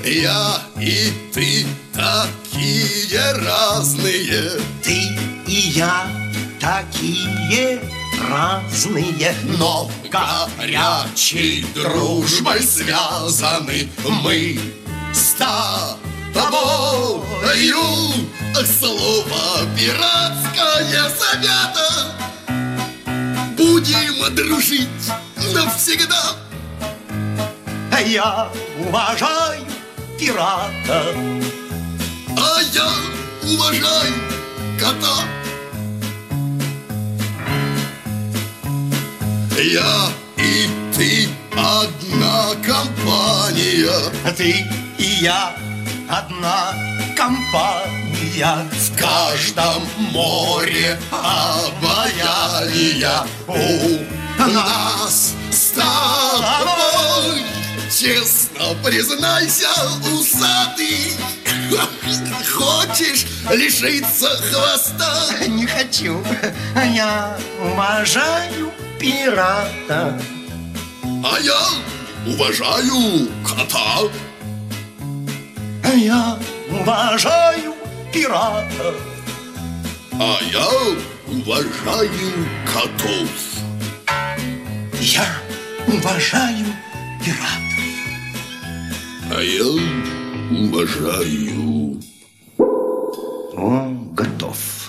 Я и ты такие разные. Ты и я такие разные, но горячей дружбой связаны мы с тобою. Слово пиратское завято. Будем дружить навсегда. Я уважаю пирата, а я уважаю кота. Я и ты одна компания. Ты и я одна компания. В каждом море обаяния у нас с тобой. Честно признайся, усатый, хочешь лишиться хвоста? Не хочу. Я уважаю пирата, а я уважаю кота. Я уважаю пирата, а я уважаю котов. Я уважаю пирата, а я уважаю... Он готов.